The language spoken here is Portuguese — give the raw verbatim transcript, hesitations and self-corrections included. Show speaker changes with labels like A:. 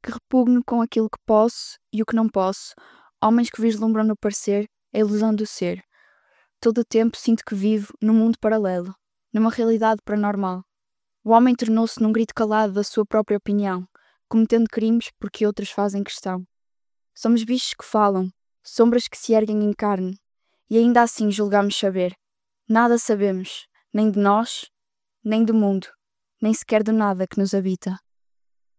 A: que repugno com aquilo que posso e o que não posso, homens que vislumbram no parecer a ilusão do ser. Todo o tempo sinto que vivo num mundo paralelo, numa realidade paranormal. O homem tornou-se num grito calado da sua própria opinião, cometendo crimes porque outros fazem questão. Somos bichos que falam, sombras que se erguem em carne, e ainda assim julgamos saber. Nada sabemos, nem de nós, nem do mundo, nem sequer do nada que nos habita.